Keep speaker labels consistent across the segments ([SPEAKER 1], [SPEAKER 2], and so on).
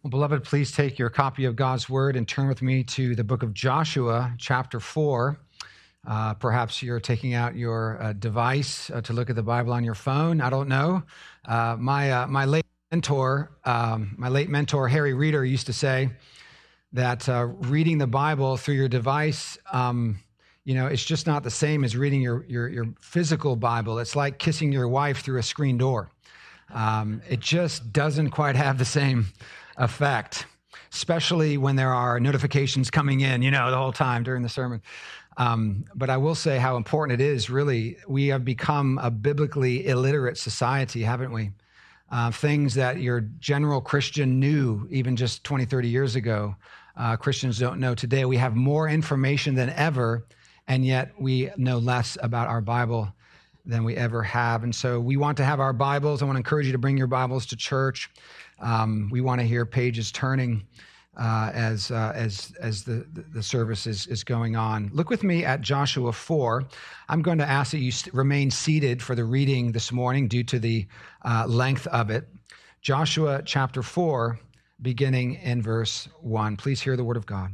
[SPEAKER 1] Well, beloved, please take your copy of God's Word and turn with me to the book of Joshua, chapter 4. Perhaps you're taking out your device to look at the Bible on your phone. I don't know. My late mentor, Harry Reeder, used to say that reading the Bible through your device, it's just not the same as reading your physical Bible. It's like kissing your wife through a screen door. It just doesn't quite have the same effect, especially when there are notifications coming in, the whole time during the sermon. But I will say how important it is, really. We have become a biblically illiterate society, haven't we? Things that your general Christian knew even just 20, 30 years ago, Christians don't know today. We have more information than ever, and yet we know less about our Bible than we ever have. And so we want to have our Bibles. I want to encourage you to bring your Bibles to church. We want to hear pages turning as the service is going on. Look with me at Joshua 4. I'm going to ask that you remain seated for the reading this morning due to the length of it. Joshua chapter 4, beginning in verse 1. Please hear the word of God.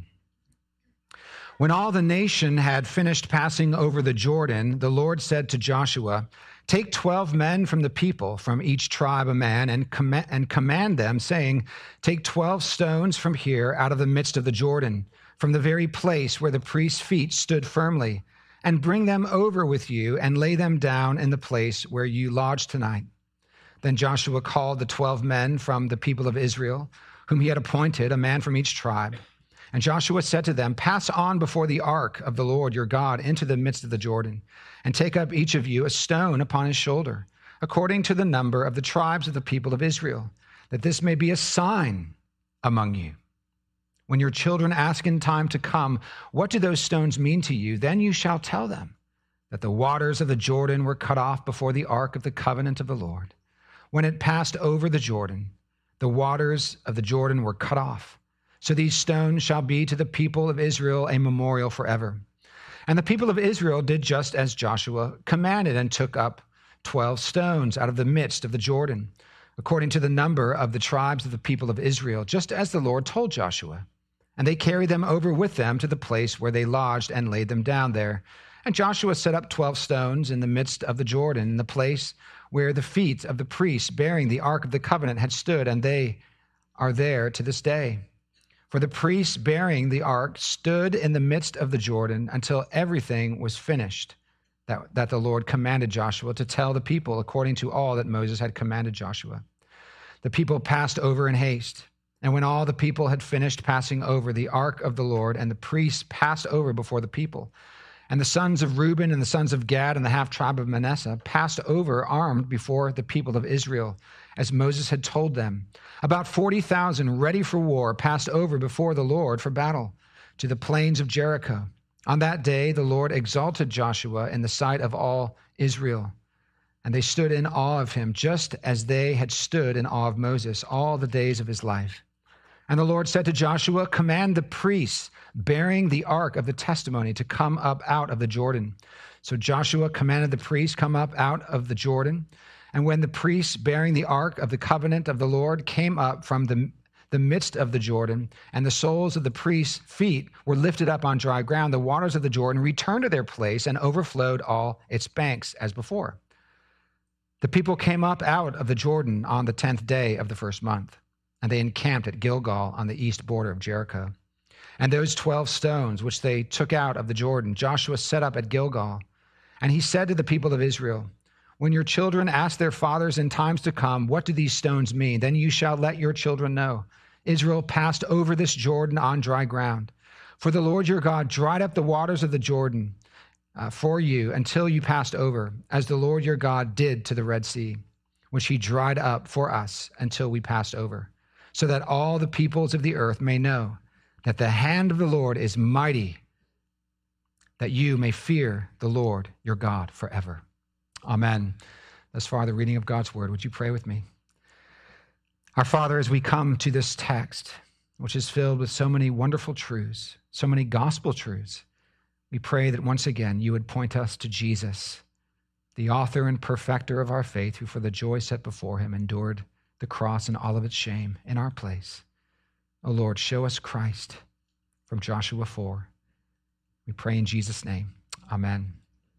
[SPEAKER 1] When all the nation had finished passing over the Jordan, the Lord said to Joshua, "Take 12 men from the people, from each tribe a man, and command them, saying, 'Take 12 stones from here out of the midst of the Jordan, from the very place where the priest's feet stood firmly, and bring them over with you and lay them down in the place where you lodge tonight.' Then Joshua called the 12 men from the people of Israel, whom he had appointed, a man from each tribe. And Joshua said to them, 'Pass on before the ark of the Lord your God into the midst of the Jordan, and take up each of you a stone upon his shoulder, according to the number of the tribes of the people of Israel, that this may be a sign among you. When your children ask in time to come, what do those stones mean to you? Then you shall tell them that the waters of the Jordan were cut off before the ark of the covenant of the Lord. When it passed over the Jordan, the waters of the Jordan were cut off. So these stones shall be to the people of Israel a memorial forever.' And the people of Israel did just as Joshua commanded, and took up 12 stones out of the midst of the Jordan, according to the number of the tribes of the people of Israel, just as the Lord told Joshua. And they carried them over with them to the place where they lodged and laid them down there. And Joshua set up 12 stones in the midst of the Jordan, in the place where the feet of the priests bearing the ark of the covenant had stood, and they are there to this day. For the priests bearing the ark stood in the midst of the Jordan until everything was finished that the Lord commanded Joshua to tell the people, according to all that Moses had commanded Joshua. The people passed over in haste. And when all the people had finished passing over the ark of the Lord, and the priests passed over before the people, and the sons of Reuben and the sons of Gad and the half-tribe of Manasseh passed over armed before the people of Israel, as Moses had told them. About 40,000 ready for war passed over before the Lord for battle to the plains of Jericho. On that day, the Lord exalted Joshua in the sight of all Israel, and they stood in awe of him, just as they had stood in awe of Moses all the days of his life. And the Lord said to Joshua, 'Command the priests bearing the ark of the testimony to come up out of the Jordan.' So Joshua commanded the priests come up out of the Jordan. And when the priests bearing the ark of the covenant of the Lord came up from the midst of the Jordan, and the soles of the priests' feet were lifted up on dry ground, the waters of the Jordan returned to their place and overflowed all its banks as before. The people came up out of the Jordan on the 10th day of the first month, and they encamped at Gilgal on the east border of Jericho. And those 12 stones which they took out of the Jordan, Joshua set up at Gilgal. And he said to the people of Israel, 'When your children ask their fathers in times to come, what do these stones mean? Then you shall let your children know. Israel passed over this Jordan on dry ground. For the Lord your God dried up the waters of the Jordan for you until you passed over, as the Lord your God did to the Red Sea, which he dried up for us until we passed over, so that all the peoples of the earth may know that the hand of the Lord is mighty, that you may fear the Lord your God forever.'" Amen. Thus far, the reading of God's word. Would you pray with me? Our Father, as we come to this text, which is filled with so many wonderful truths, so many gospel truths, we pray that once again you would point us to Jesus, the author and perfecter of our faith, who for the joy set before him endured the cross and all of its shame in our place. O Lord, show us Christ from Joshua 4. We pray in Jesus' name. Amen.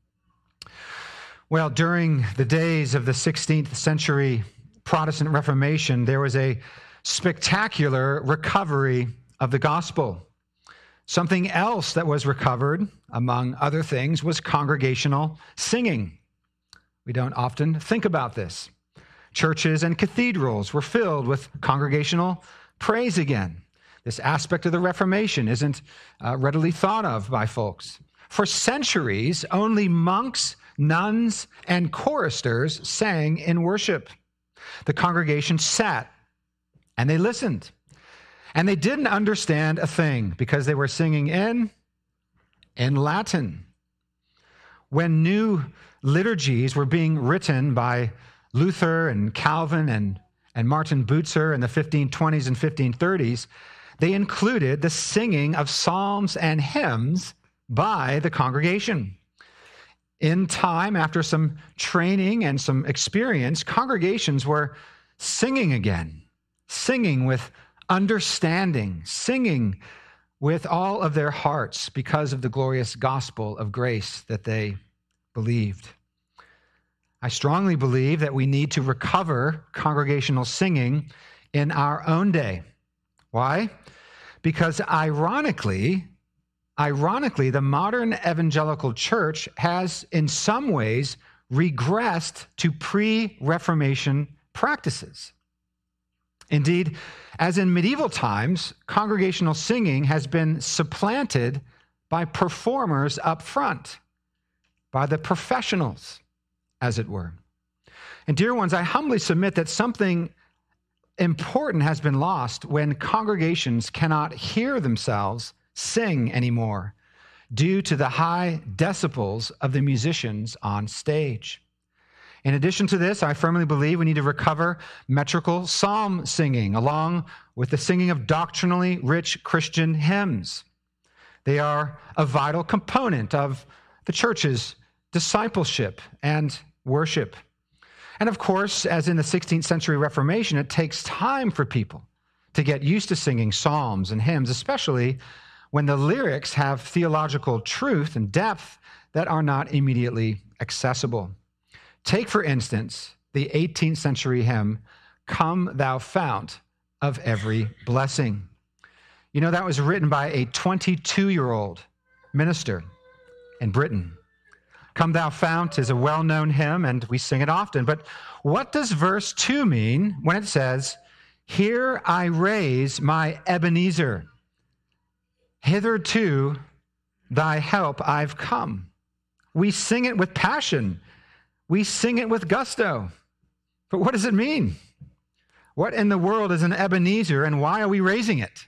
[SPEAKER 1] Well, during the days of the 16th century Protestant Reformation, there was a spectacular recovery of the gospel. Something else that was recovered, among other things, was congregational singing. We don't often think about this. Churches and cathedrals were filled with congregational praise again. This aspect of the Reformation isn't readily thought of by folks. For centuries, only monks, nuns, and choristers sang in worship. The congregation sat and they listened. And they didn't understand a thing because they were singing in Latin. When new liturgies were being written by Luther and Calvin and Martin Bucer in the 1520s and 1530s, they included the singing of psalms and hymns by the congregation. In time, after some training and some experience, congregations were singing again, singing with understanding, singing with all of their hearts because of the glorious gospel of grace that they believed. I strongly believe that we need to recover congregational singing in our own day. Why? Because ironically, the modern evangelical church has in some ways regressed to pre-Reformation practices. Indeed, as in medieval times, congregational singing has been supplanted by performers up front, by the professionals, as it were. And dear ones, I humbly submit that something important has been lost when congregations cannot hear themselves sing anymore due to the high decibels of the musicians on stage. In addition to this, I firmly believe we need to recover metrical psalm singing along with the singing of doctrinally rich Christian hymns. They are a vital component of the church's discipleship and worship. And of course, as in the 16th century Reformation, it takes time for people to get used to singing psalms and hymns, especially when the lyrics have theological truth and depth that are not immediately accessible. Take, for instance, the 18th century hymn, Come Thou Fount of Every Blessing. You know, that was written by a 22-year-old minister in Britain. Come Thou Fount is a well-known hymn, and we sing it often. But what does verse 2 mean when it says, Here I raise my Ebenezer. Hitherto thy help I've come. We sing it with passion. We sing it with gusto. But what does it mean? What in the world is an Ebenezer, and why are we raising it?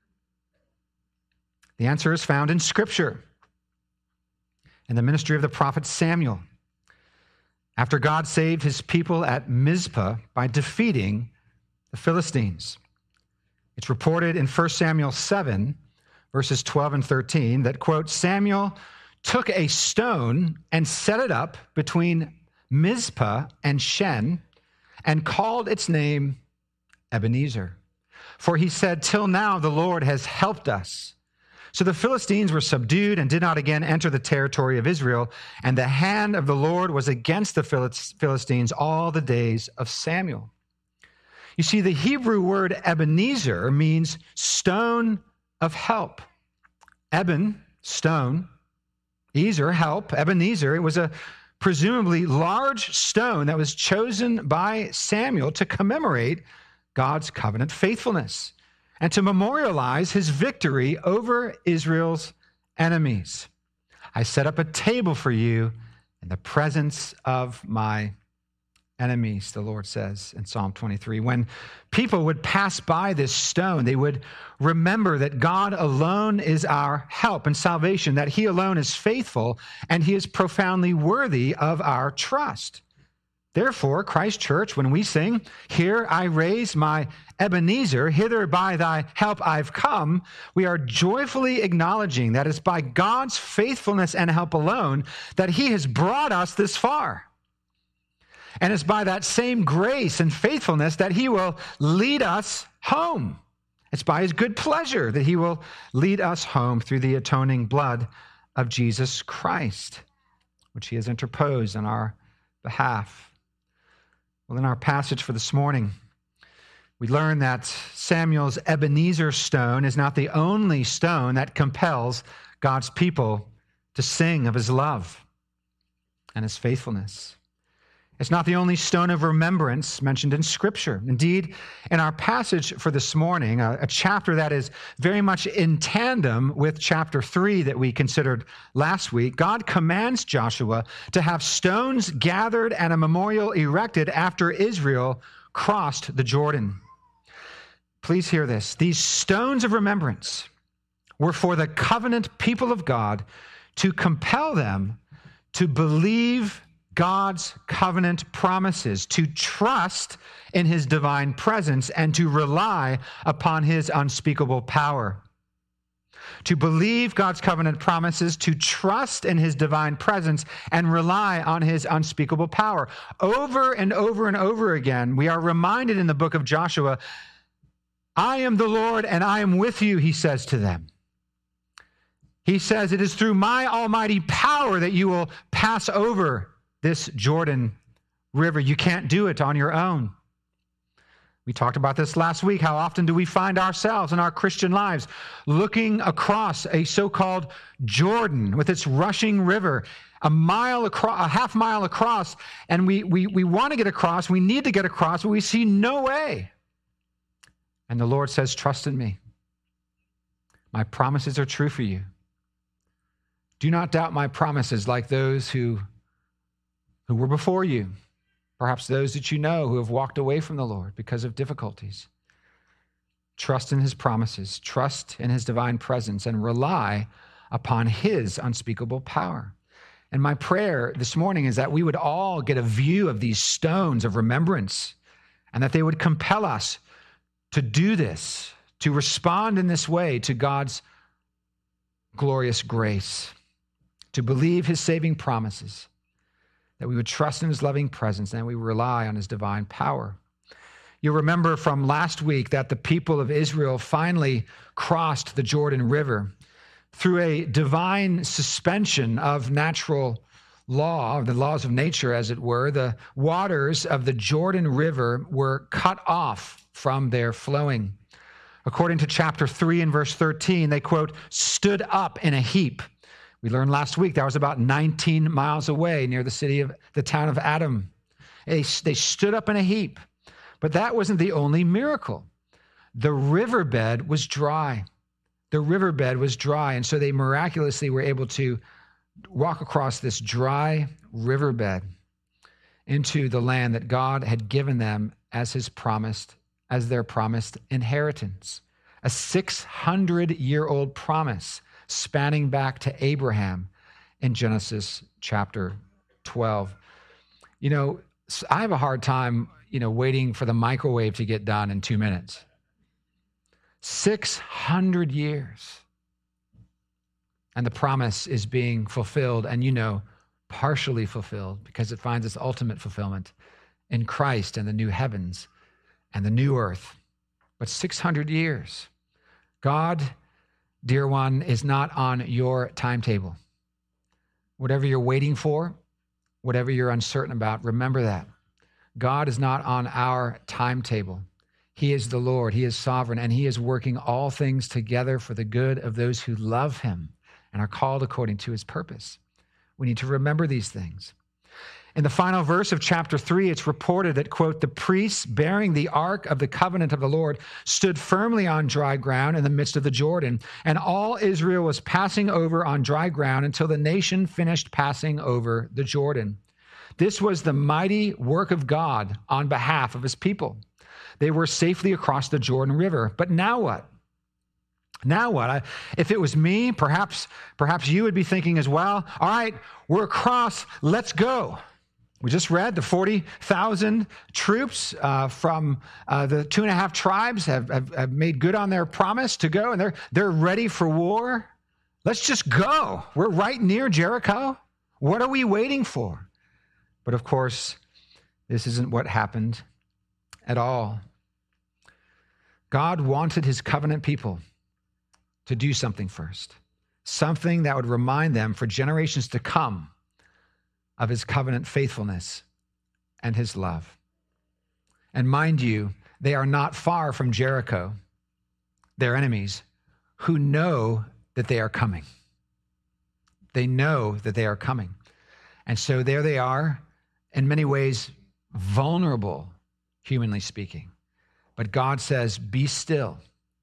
[SPEAKER 1] The answer is found in Scripture, in the ministry of the prophet Samuel. After God saved his people at Mizpah by defeating the Philistines. It's reported in 1 Samuel 7, verses 12 and 13, that, quote, Samuel took a stone and set it up between Mizpah and Shen and called its name Ebenezer. For he said, Till now the Lord has helped us. So the Philistines were subdued and did not again enter the territory of Israel, and the hand of the Lord was against the Philistines all the days of Samuel. You see, the Hebrew word Ebenezer means stone of help. Eben, stone, Ezer, help, Ebenezer. It was a presumably large stone that was chosen by Samuel to commemorate God's covenant faithfulness and to memorialize his victory over Israel's enemies. I set up a table for you in the presence of my enemies, the Lord says in Psalm 23. When people would pass by this stone, they would remember that God alone is our help and salvation, that he alone is faithful, and he is profoundly worthy of our trust. Therefore, Christ Church, when we sing, Here I raise my Ebenezer, hither by thy help I've come, we are joyfully acknowledging that it's by God's faithfulness and help alone that he has brought us this far. And it's by that same grace and faithfulness that he will lead us home. It's by his good pleasure that he will lead us home through the atoning blood of Jesus Christ, which he has interposed on our behalf. Well, in our passage for this morning, we learn that Samuel's Ebenezer stone is not the only stone that compels God's people to sing of his love and his faithfulness. It's not the only stone of remembrance mentioned in Scripture. Indeed, in our passage for this morning, a chapter that is very much in tandem with chapter 3 that we considered last week, God commands Joshua to have stones gathered and a memorial erected after Israel crossed the Jordan. Please hear this. These stones of remembrance were for the covenant people of God to compel them to believe God's covenant promises, to trust in his divine presence, and to rely upon his unspeakable power. To believe God's covenant promises, to trust in his divine presence, and rely on his unspeakable power. Over and over and over again, we are reminded in the book of Joshua, I am the Lord and I am with you, he says to them. He says, it is through my almighty power that you will pass over this Jordan River. You can't do it on your own. We talked about this last week. How often do we find ourselves in our Christian lives looking across a so-called Jordan with its rushing river, a half mile across, and we want to get across, we need to get across, but we see no way. And the Lord says, trust in me. My promises are true for you. Do not doubt my promises like those who were before you, perhaps those that you know who have walked away from the Lord because of difficulties. Trust in his promises, trust in his divine presence, and rely upon his unspeakable power. And my prayer this morning is that we would all get a view of these stones of remembrance, and that they would compel us to do this, to respond in this way to God's glorious grace, to believe his saving promises, that we would trust in his loving presence, and we rely on his divine power. You'll remember from last week that the people of Israel finally crossed the Jordan River through a divine suspension of natural law, the laws of nature, as it were. The waters of the Jordan River were cut off from their flowing. According to chapter 3 and verse 13, they, quote, stood up in a heap. We learned last week that was about 19 miles away near the town of Adam. They stood up in a heap. But that wasn't the only miracle. The riverbed was dry. The riverbed was dry, and so they miraculously were able to walk across this dry riverbed into the land that God had given them as their promised inheritance. A 600-year-old promise spanning back to Abraham in Genesis chapter 12. You know, I have a hard time, waiting for the microwave to get done in 2 minutes. 600 years. And the promise is being fulfilled, and partially fulfilled, because it finds its ultimate fulfillment in Christ and the new heavens and the new earth. But 600 years. God, dear one, is not on your timetable. Whatever you're waiting for, whatever you're uncertain about, remember that. God is not on our timetable. He is the Lord. He is sovereign, and he is working all things together for the good of those who love him and are called according to his purpose. We need to remember these things. In the final verse of chapter 3, it's reported that, quote, the priests bearing the ark of the covenant of the Lord stood firmly on dry ground in the midst of the Jordan, and all Israel was passing over on dry ground until the nation finished passing over the Jordan. This was the mighty work of God on behalf of his people. They were safely across the Jordan River. But now what? Now what? If it was me, perhaps you would be thinking as well, all right, we're across, let's go. We just read the 40,000 troops from the 2.5 tribes have made good on their promise to go, and they're ready for war. Let's just go. We're right near Jericho. What are we waiting for? But of course, this isn't what happened at all. God wanted his covenant people to do something first, something that would remind them for generations to come of his covenant faithfulness and his love. And mind you, they are not far from Jericho, their enemies, who know that they are coming. They know that they are coming. And so there they are, in many ways, vulnerable, humanly speaking. But God says, be still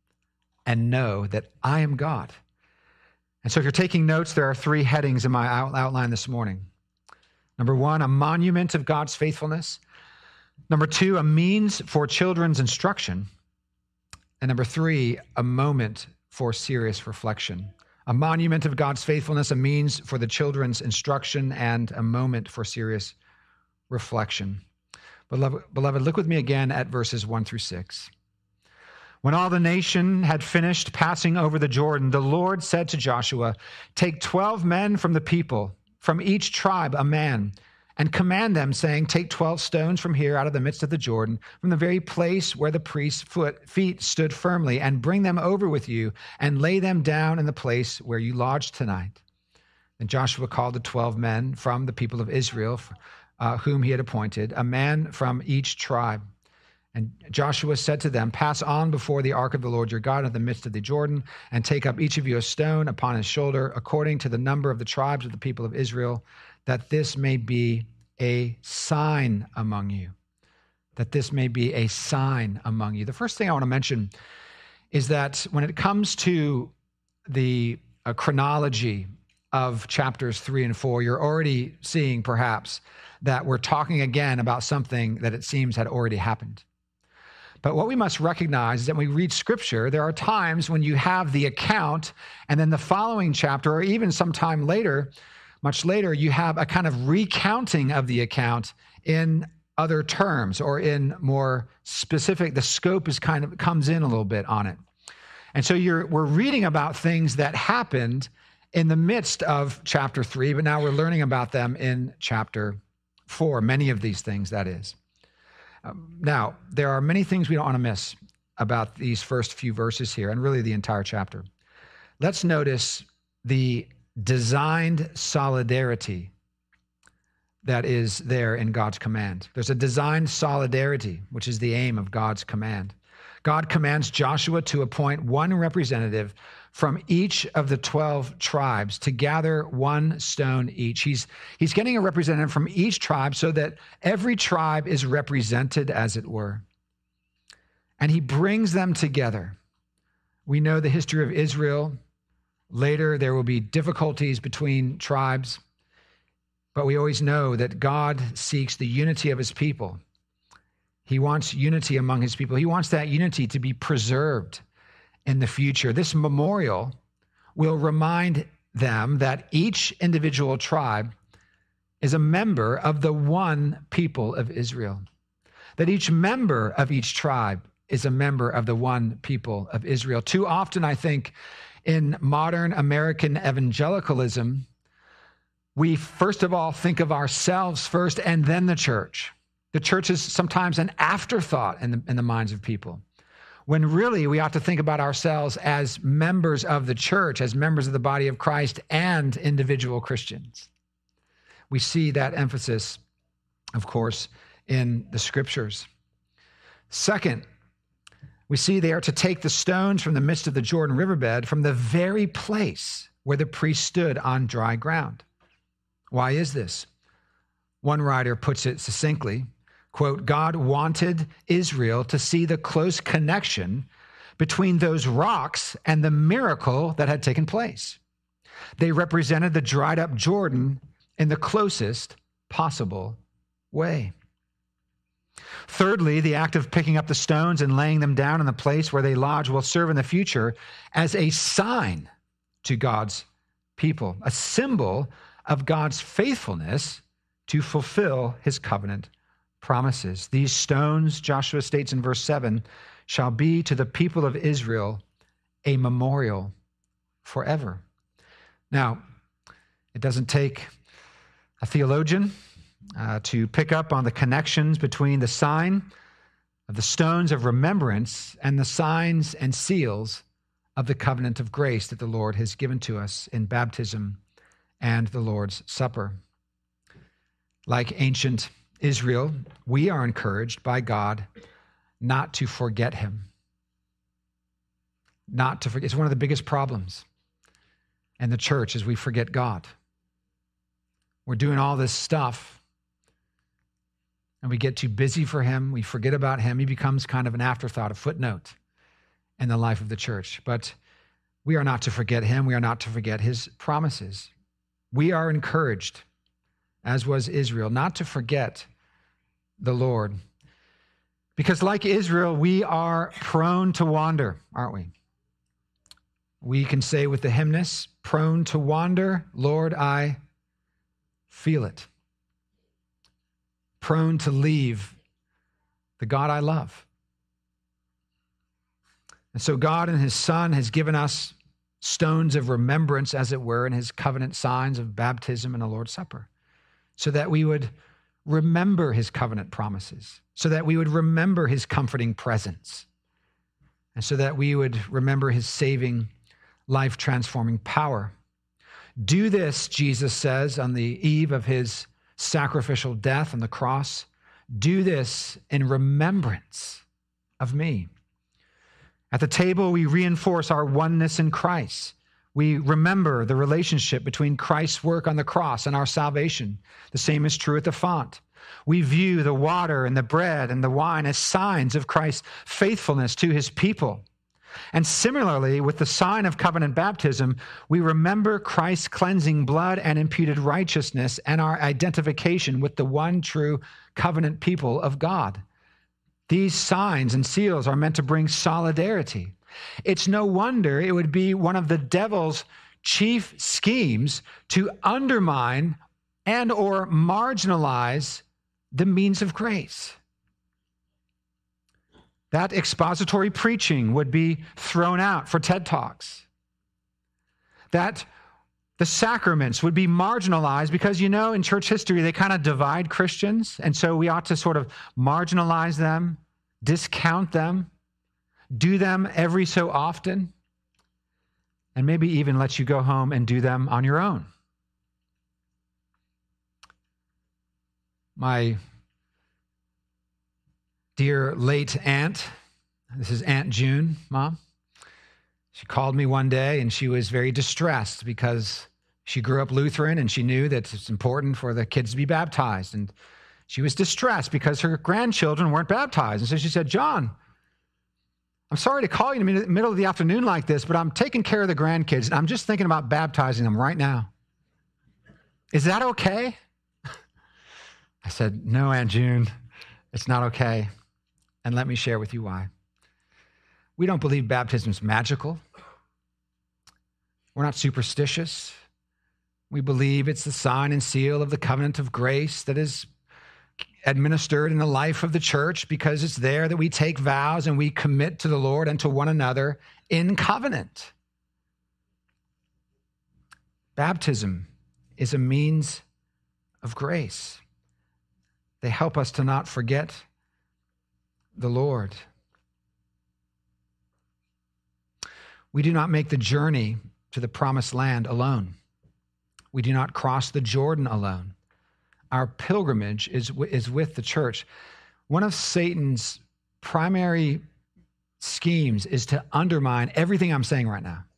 [SPEAKER 1] and know that I am God. And so if you're taking notes, there are 3 headings in my outline this morning. Number 1, a monument of God's faithfulness. Number 2, a means for children's instruction. And number 3, a moment for serious reflection. A monument of God's faithfulness, a means for the children's instruction, and a moment for serious reflection. Beloved, look with me again at verses 1 through 6. When all the nation had finished passing over the Jordan, the Lord said to Joshua, take 12 men from the people, from each tribe a man, and command them, saying, take 12 stones from here out of the midst of the Jordan, from the very place where the priest's feet stood firmly, and bring them over with you, and lay them down in the place where you lodged tonight. Then Joshua called the 12 men from the people of Israel, whom he had appointed, a man from each tribe. And Joshua said to them, pass on before the ark of the Lord your God in the midst of the Jordan, and take up each of you a stone upon his shoulder, according to the number of the tribes of the people of Israel, that this may be a sign among you. That this may be a sign among you. The first thing I want to mention is that when it comes to the chronology of chapters 3 and 4, you're already seeing perhaps that we're talking again about something that it seems had already happened. But what we must recognize is that when we read Scripture, there are times when you have the account, and then the following chapter, or even sometime later, much later, you have a kind of recounting of the account in other terms, or in more specific, the scope is kind of comes in a little bit on it. And so we're reading about things that happened in the midst of chapter 3, but now we're learning about them in chapter 4, many of these things, that is. Now, there are many things we don't want to miss about these first few verses here, and really the entire chapter. Let's notice the designed solidarity that is there in God's command. There's a designed solidarity, which is the aim of God's command. God commands Joshua to appoint one representative from each of the 12 tribes to gather one stone each. He's getting a representative from each tribe so that every tribe is represented, as it were. And he brings them together. We know the history of Israel. Later, there will be difficulties between tribes, but we always know that God seeks the unity of his people. He wants unity among his people. He wants that unity to be preserved in the future. This memorial will remind them that each individual tribe is a member of the one people of Israel, that each member of each tribe is a member of the one people of Israel. Too often, I think, in modern American evangelicalism, we first of all think of ourselves first and then the church. The church is sometimes an afterthought in the minds of people, when really we ought to think about ourselves as members of the church, as members of the body of Christ and individual Christians. We see that emphasis, of course, in the Scriptures. Second, we see they are to take the stones from the midst of the Jordan riverbed, from the very place where the priest stood on dry ground. Why is this? One writer puts it succinctly, quote, God wanted Israel to see the close connection between those rocks and the miracle that had taken place. They represented the dried up Jordan in the closest possible way. Thirdly, the act of picking up the stones and laying them down in the place where they lodge will serve in the future as a sign to God's people, a symbol of God's faithfulness to fulfill his covenant promises. These stones, Joshua states in verse 7, shall be to the people of Israel a memorial forever. Now, it doesn't take a theologian to pick up on the connections between the sign of the stones of remembrance and the signs and seals of the covenant of grace that the Lord has given to us in baptism and the Lord's Supper. Like ancient Israel, we are encouraged by God not to forget him. Not to forget. It's one of the biggest problems in the church is we forget God. We're doing all this stuff and we get too busy for him. We forget about him. He becomes kind of an afterthought, a footnote in the life of the church. But we are not to forget him. We are not to forget his promises. We are encouraged, as was Israel, not to forget the Lord. Because like Israel, we are prone to wander, aren't we? We can say with the hymnist, prone to wander, Lord, I feel it. Prone to leave the God I love. And so God and his Son has given us stones of remembrance, as it were, in his covenant signs of baptism and the Lord's Supper, so that we would remember his covenant promises, so that we would remember his comforting presence, and so that we would remember his saving, life-transforming power. Do this, Jesus says, on the eve of his sacrificial death on the cross. Do this in remembrance of me. At the table, we reinforce our oneness in Christ. We remember the relationship between Christ's work on the cross and our salvation. The same is true at the font. We view the water and the bread and the wine as signs of Christ's faithfulness to his people. And similarly, with the sign of covenant baptism, we remember Christ's cleansing blood and imputed righteousness and our identification with the one true covenant people of God. These signs and seals are meant to bring solidarity. It's no wonder it would be one of the devil's chief schemes to undermine and or marginalize the means of grace. That expository preaching would be thrown out for TED Talks. That the sacraments would be marginalized because, in church history, they kind of divide Christians. And so we ought to sort of marginalize them, discount them, do them every so often, and maybe even let you go home and do them on your own. My dear late aunt, this is Aunt June, Mom. She called me one day and she was very distressed because she grew up Lutheran and she knew that it's important for the kids to be baptized. And she was distressed because her grandchildren weren't baptized. And so she said, John, I'm sorry to call you in the middle of the afternoon like this, but I'm taking care of the grandkids and I'm just thinking about baptizing them right now. Is that okay? I said, no, Aunt June, it's not okay. And let me share with you why. We don't believe baptism is magical. We're not superstitious. We believe it's the sign and seal of the covenant of grace that is administered in the life of the church because it's there that we take vows and we commit to the Lord and to one another in covenant. Baptism is a means of grace. They help us to not forget the Lord. We do not make the journey to the promised land alone. We do not cross the Jordan alone. Our pilgrimage is with the church. One of Satan's primary schemes is to undermine everything I'm saying right now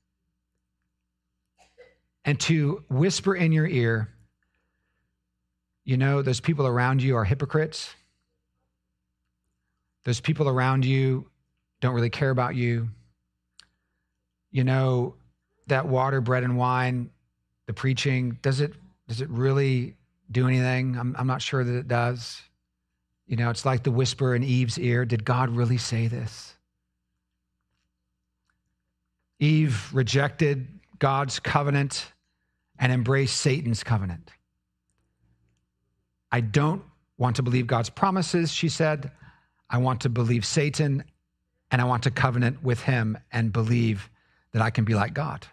[SPEAKER 1] and to whisper in your ear, those people around you are hypocrites. Those people around you don't really care about you. That water, bread, and wine, the preaching, does it really do anything? I'm not sure that it does. It's like the whisper in Eve's ear. Did God really say this? Eve rejected God's covenant and embraced Satan's covenant. I don't want to believe God's promises, she said. I want to believe Satan, and I want to covenant with him and believe that I can be like God.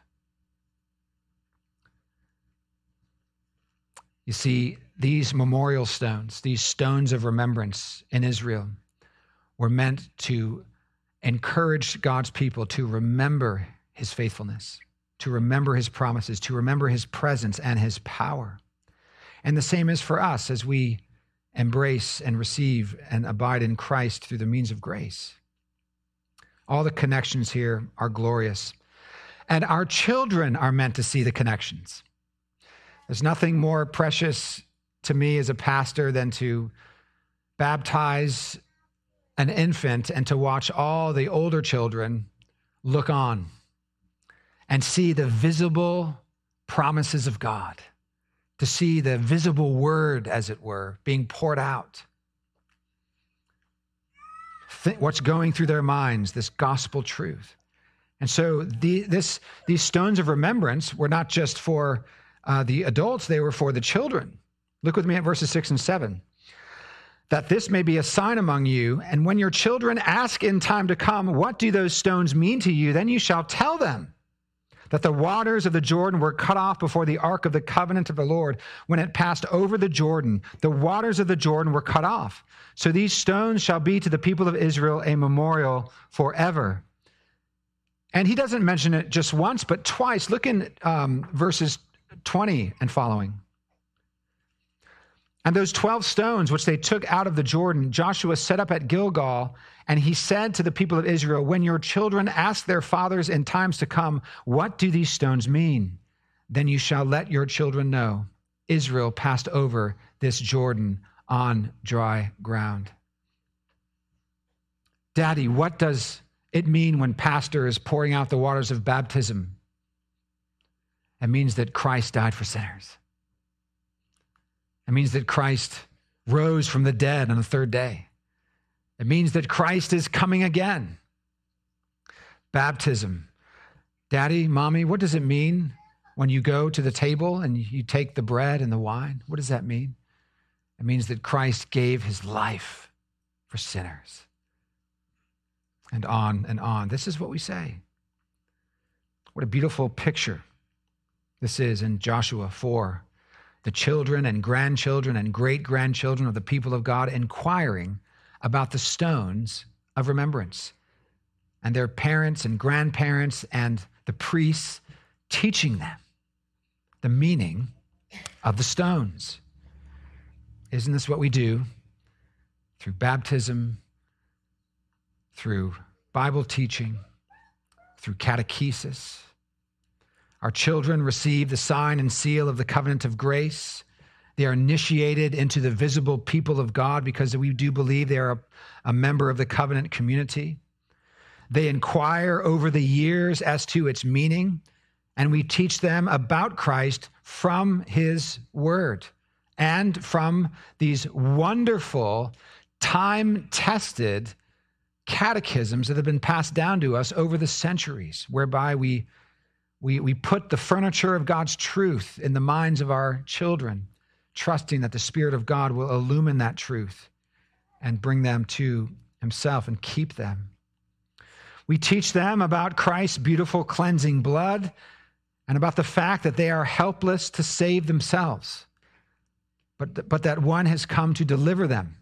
[SPEAKER 1] You see, these memorial stones, these stones of remembrance in Israel, were meant to encourage God's people to remember his faithfulness, to remember his promises, to remember his presence and his power. And the same is for us as we embrace and receive and abide in Christ through the means of grace. All the connections here are glorious. And our children are meant to see the connections. There's nothing more precious to me as a pastor than to baptize an infant and to watch all the older children look on and see the visible promises of God, to see the visible word, as it were, being poured out. What's going through their minds, this gospel truth. And so these stones of remembrance were not just for the adults, they were for the children. Look with me at verses 6 and 7. That this may be a sign among you, and when your children ask in time to come, what do those stones mean to you? Then you shall tell them that the waters of the Jordan were cut off before the ark of the covenant of the Lord. When it passed over the Jordan, the waters of the Jordan were cut off. So these stones shall be to the people of Israel a memorial forever. And he doesn't mention it just once, but twice. Look in verses 20 and following. And those 12 stones which they took out of the Jordan, Joshua set up at Gilgal, and he said to the people of Israel, when your children ask their fathers in times to come, what do these stones mean? Then you shall let your children know. Israel passed over this Jordan on dry ground. Daddy, what does it mean when pastor is pouring out the waters of baptism? It means that Christ died for sinners. It means that Christ rose from the dead on the third day. It means that Christ is coming again. Baptism. Daddy, mommy, what does it mean when you go to the table and you take the bread and the wine? What does that mean? It means that Christ gave his life for sinners. And on and on. This is what we say. What a beautiful picture this is in Joshua 4. The children and grandchildren and great-grandchildren of the people of God inquiring about the stones of remembrance, and their parents and grandparents and the priests teaching them the meaning of the stones. Isn't this what we do through baptism, through Bible teaching, through catechesis? Our children receive the sign and seal of the covenant of grace. They are initiated into the visible people of God because we do believe they are a member of the covenant community. They inquire over the years as to its meaning, and we teach them about Christ from his word and from these wonderful, time-tested catechisms that have been passed down to us over the centuries, whereby we put the furniture of God's truth in the minds of our children, trusting that the Spirit of God will illumine that truth and bring them to himself and keep them. We teach them about Christ's beautiful cleansing blood and about the fact that they are helpless to save themselves, but that one has come to deliver them,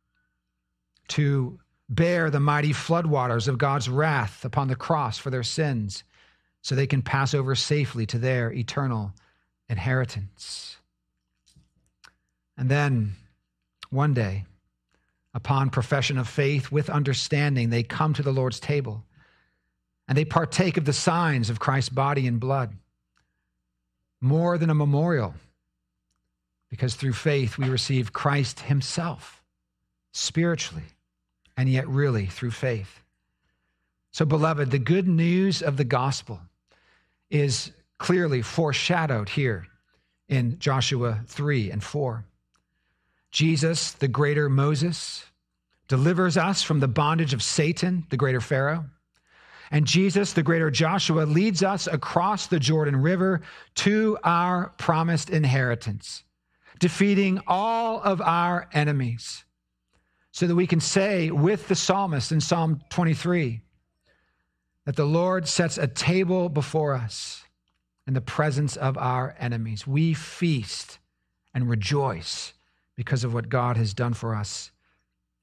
[SPEAKER 1] to bear the mighty floodwaters of God's wrath upon the cross for their sins, so they can pass over safely to their eternal inheritance. And then, one day, upon profession of faith with understanding, they come to the Lord's table, and they partake of the signs of Christ's body and blood, more than a memorial, because through faith we receive Christ himself, spiritually, and yet really through faith. So, beloved, the good news of the gospel is clearly foreshadowed here in Joshua 3 and 4. Jesus, the greater Moses, delivers us from the bondage of Satan, the greater Pharaoh. And Jesus, the greater Joshua, leads us across the Jordan River to our promised inheritance, defeating all of our enemies, so that we can say with the psalmist in Psalm 23, that the Lord sets a table before us in the presence of our enemies. We feast and rejoice because of what God has done for us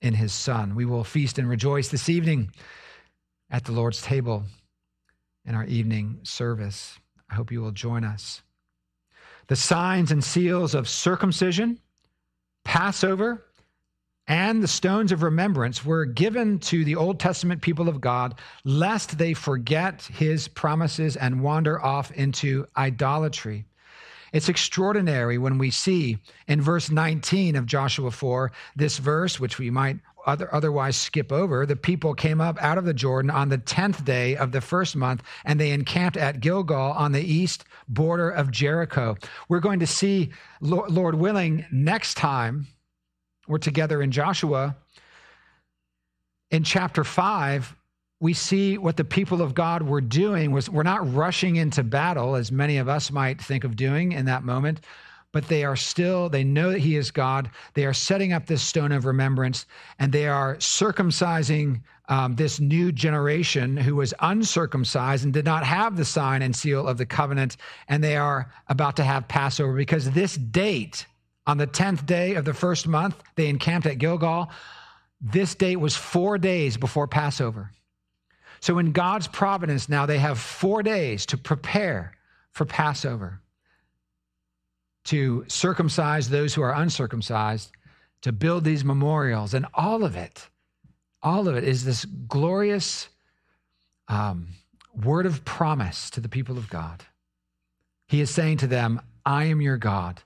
[SPEAKER 1] in his Son. We will feast and rejoice this evening at the Lord's table in our evening service. I hope you will join us. The signs and seals of circumcision, Passover, and the stones of remembrance were given to the Old Testament people of God, lest they forget his promises and wander off into idolatry. It's extraordinary when we see in verse 19 of Joshua 4, this verse, which we might otherwise skip over. The people came up out of the Jordan on the 10th day of the first month, and they encamped at Gilgal on the east border of Jericho. We're going to see, Lord willing, next time we're together in Joshua, in chapter 5, we see what the people of God were doing we're not rushing into battle, as many of us might think of doing in that moment, but they know that he is God. They are setting up this stone of remembrance, and they are circumcising this new generation who was uncircumcised and did not have the sign and seal of the covenant, and they are about to have Passover, because this date, on the 10th day of the first month, they encamped at Gilgal. This date was 4 days before Passover. So in God's providence now, they have 4 days to prepare for Passover, to circumcise those who are uncircumcised, to build these memorials. And all of it is this glorious word of promise to the people of God. He is saying to them, I am your God.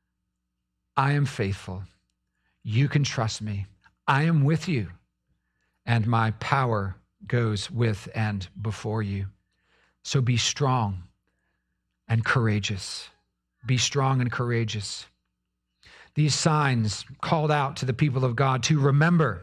[SPEAKER 1] I am faithful. You can trust me. I am with you, and my power goes with and before you. So be strong and courageous. Be strong and courageous. These signs called out to the people of God to remember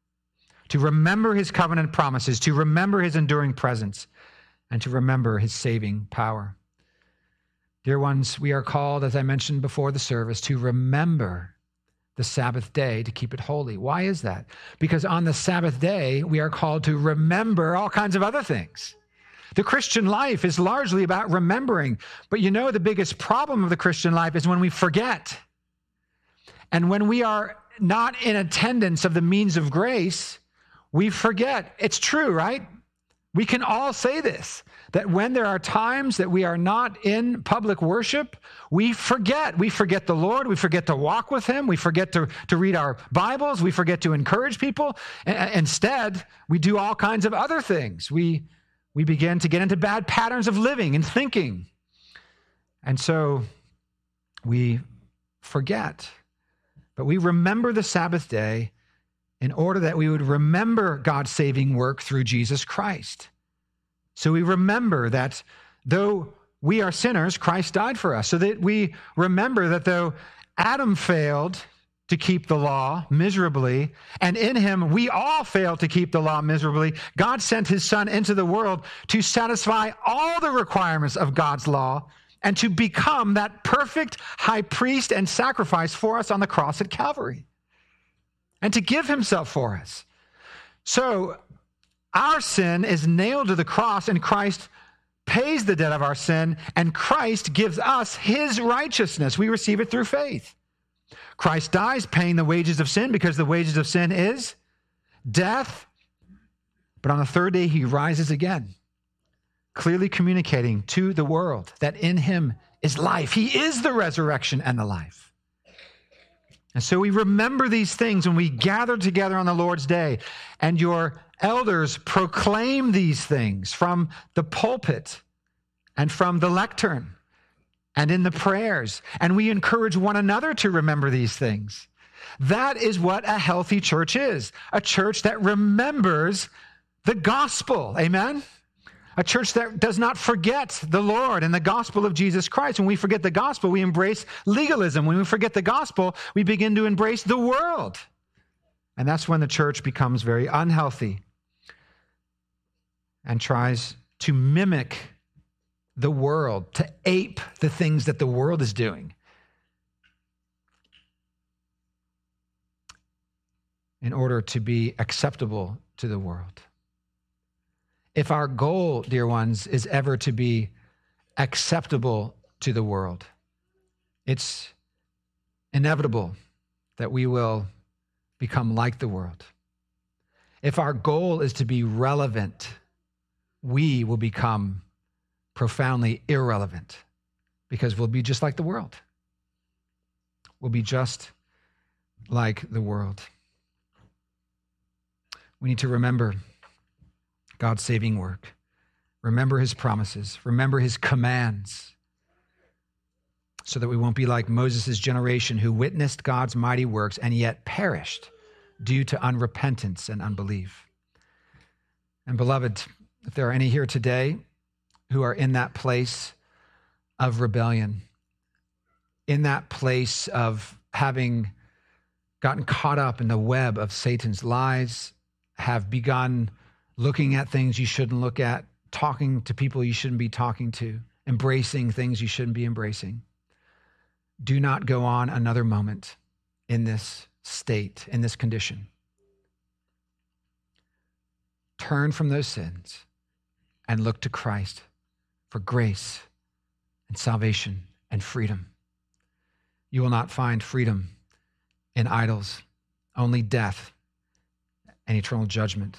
[SPEAKER 1] his covenant promises, to remember his enduring presence, and to remember his saving power. Dear ones, we are called, as I mentioned before the service, to remember the Sabbath day, to keep it holy. Why is that? Because on the Sabbath day, we are called to remember all kinds of other things. The Christian life is largely about remembering. But the biggest problem of the Christian life is when we forget. And when we are not in attendance of the means of grace, we forget. It's true, right? We can all say this, that when there are times that we are not in public worship, we forget. We forget the Lord. We forget to walk with him. We forget to read our Bibles. We forget to encourage people. Instead, we do all kinds of other things. We begin to get into bad patterns of living and thinking. And so we forget. But we remember the Sabbath day in order that we would remember God's saving work through Jesus Christ. So we remember that though we are sinners, Christ died for us. So that we remember that though Adam failed to keep the law miserably, and in him we all failed to keep the law miserably, God sent his Son into the world to satisfy all the requirements of God's law and to become that perfect high priest and sacrifice for us on the cross at Calvary, and to give himself for us. So our sin is nailed to the cross, and Christ pays the debt of our sin, and Christ gives us his righteousness. We receive it through faith. Christ dies paying the wages of sin, because the wages of sin is death. But on the third day, he rises again, clearly communicating to the world that in him is life. He is the resurrection and the life. And so we remember these things when we gather together on the Lord's day, and your elders proclaim these things from the pulpit and from the lectern and in the prayers, and we encourage one another to remember these things. That is what a healthy church is, a church that remembers the gospel. Amen? A church that does not forget the Lord and the gospel of Jesus Christ. When we forget the gospel, we embrace legalism. When we forget the gospel, we begin to embrace the world. And that's when the church becomes very unhealthy and tries to mimic the world, to ape the things that the world is doing, in order to be acceptable to the world. If our goal, dear ones, is ever to be acceptable to the world, it's inevitable that we will become like the world. If our goal is to be relevant, we will become profoundly irrelevant because we'll be just like the world. We'll be just like the world. We need to remember God's saving work. Remember his promises. Remember his commands so that we won't be like Moses' generation who witnessed God's mighty works and yet perished due to unrepentance and unbelief. And beloved, if there are any here today who are in that place of rebellion, in that place of having gotten caught up in the web of Satan's lies, have begun looking at things you shouldn't look at, talking to people you shouldn't be talking to, embracing things you shouldn't be embracing, do not go on another moment in this state, in this condition. Turn from those sins and look to Christ for grace and salvation and freedom. You will not find freedom in idols, only death and eternal judgment.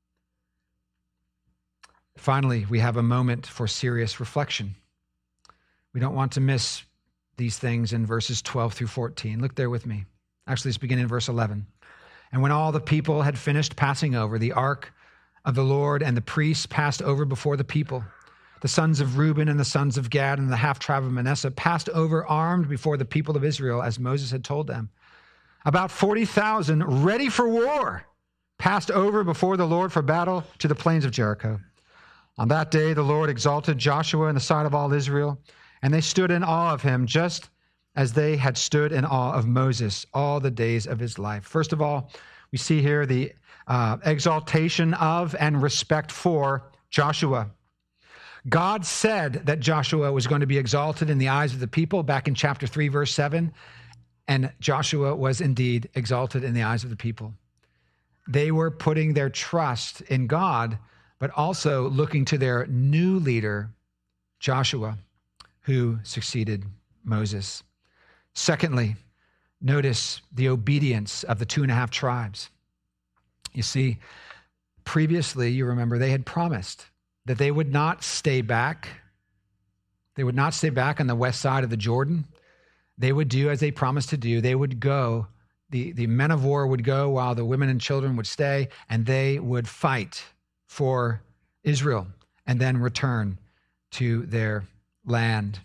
[SPEAKER 1] Finally, we have a moment for serious reflection. We don't want to miss these things in verses 12 through 14. Look there with me. Actually, let's begin in verse 11. And when all the people had finished passing over, the ark of the Lord and the priests passed over before the people. The sons of Reuben and the sons of Gad and the half-tribe of Manasseh passed over armed before the people of Israel, as Moses had told them. About 40,000 ready for war passed over before the Lord for battle to the plains of Jericho. On that day, the Lord exalted Joshua in the sight of all Israel, and they stood in awe of him, just as they had stood in awe of Moses all the days of his life. First of all, we see here the exaltation of and respect for Joshua. God said that Joshua was going to be exalted in the eyes of the people back in chapter 3, verse 7, and Joshua was indeed exalted in the eyes of the people. They were putting their trust in God, but also looking to their new leader, Joshua, who succeeded Moses. Secondly, notice the obedience of the 2.5 tribes. You see, previously, you remember, they had promised that they would not stay back. They would not stay back on the west side of the Jordan. They would do as they promised to do. They would go, the men of war would go while the women and children would stay, and they would fight for Israel and then return to their land.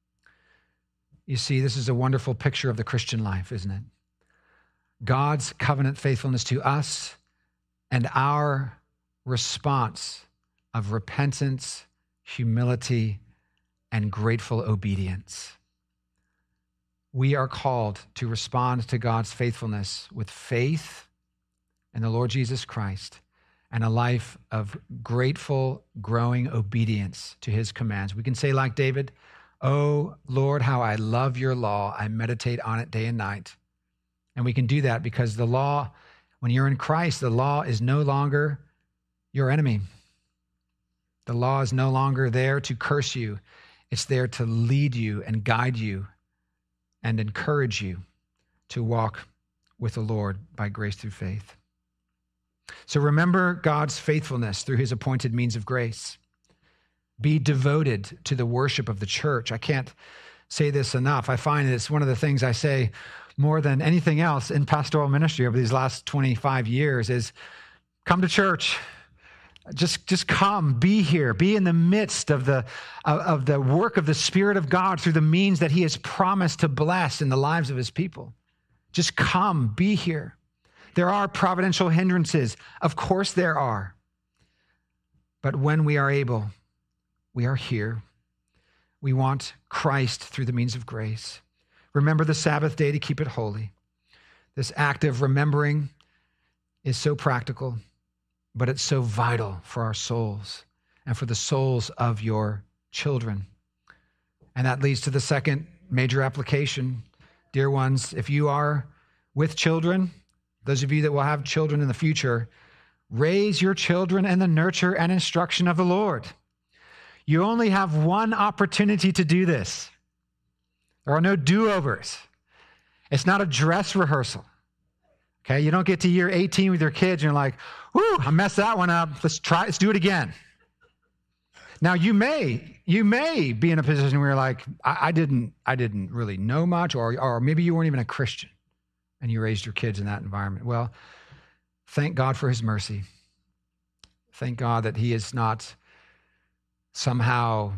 [SPEAKER 1] You see, this is a wonderful picture of the Christian life, isn't it? God's covenant faithfulness to us and our response of repentance, humility, and grateful obedience. We are called to respond to God's faithfulness with faith in the Lord Jesus Christ and a life of grateful, growing obedience to his commands. We can say like David, "Oh, Lord, how I love your law. I meditate on it day and night." And we can do that because the law, when you're in Christ, the law is no longer your enemy. The law is no longer there to curse you. It's there to lead you and guide you and encourage you to walk with the Lord by grace through faith. So remember God's faithfulness through his appointed means of grace. Be devoted to the worship of the church. I can't say this enough. I find it's one of the things I say more than anything else in pastoral ministry over these last 25 years is come to church. Just come, be here, be in the midst of the work of the Spirit of God through the means that he has promised to bless in the lives of his people. Just come, be here. There are providential hindrances. Of course there are. But when we are able, we are here. We want Christ through the means of grace. Remember the Sabbath day to keep it holy. This act of remembering is so practical, but it's so vital for our souls and for the souls of your children. And that leads to the second major application. Dear ones, if you are with children, those of you that will have children in the future, raise your children in the nurture and instruction of the Lord. You only have one opportunity to do this. There are no do-overs. It's not a dress rehearsal. Okay, you don't get to year 18 with your kids and you're like, whoo, I messed that one up. Let's do it again. Now you may be in a position where you're like, I didn't really know much, or maybe you weren't even a Christian and you raised your kids in that environment. Well, thank God for his mercy. Thank God that he is not somehow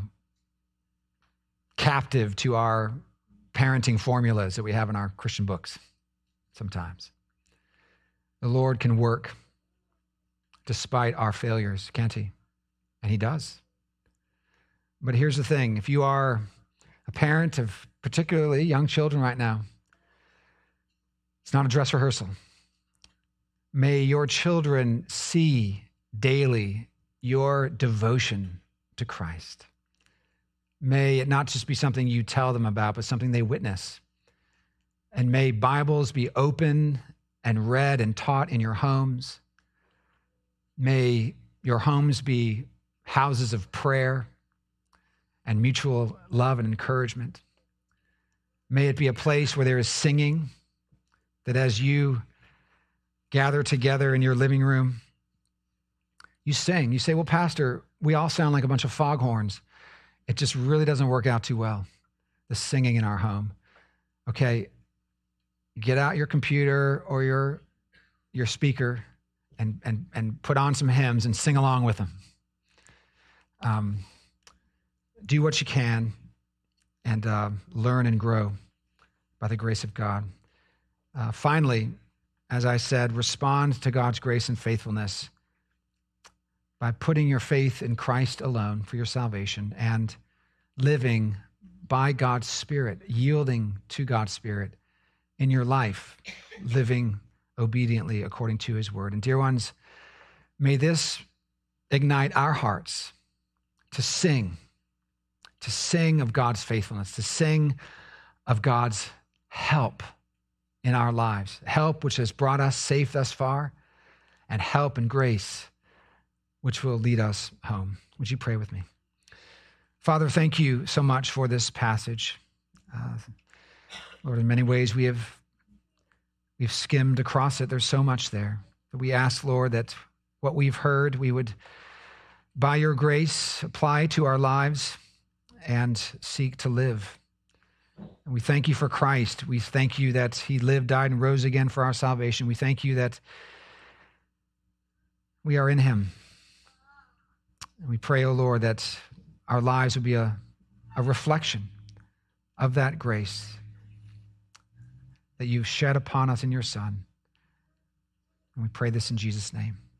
[SPEAKER 1] captive to our parenting formulas that we have in our Christian books sometimes. The Lord can work despite our failures, can't he? And he does. But here's the thing. If you are a parent of particularly young children right now, it's not a dress rehearsal. May your children see daily your devotion to Christ. May it not just be something you tell them about, but something they witness. And may Bibles be open and read and taught in your homes. May your homes be houses of prayer and mutual love and encouragement. May it be a place where there is singing, that as you gather together in your living room, you sing. You say, well, Pastor, we all sound like a bunch of foghorns. It just really doesn't work out too well, the singing in our home. Okay, get out your computer or your speaker and put on some hymns and sing along with them. Do what you can and learn and grow by the grace of God. Finally, as I said, respond to God's grace and faithfulness by putting your faith in Christ alone for your salvation and living by God's Spirit, yielding to God's Spirit in your life, living obediently according to his word. And dear ones, may this ignite our hearts to sing of God's faithfulness, to sing of God's help in our lives, help which has brought us safe thus far, and help and grace which will lead us home. Would you pray with me? Father, thank you so much for this passage. Lord, in many ways we've skimmed across it. There's so much there. We ask, Lord, that what we've heard, we would, by your grace, apply to our lives and seek to live. And we thank you for Christ. We thank you that he lived, died, and rose again for our salvation. We thank you that we are in him. And we pray, O Lord, that our lives would be a reflection of that grace that you've shed upon us in your Son. And we pray this in Jesus' name.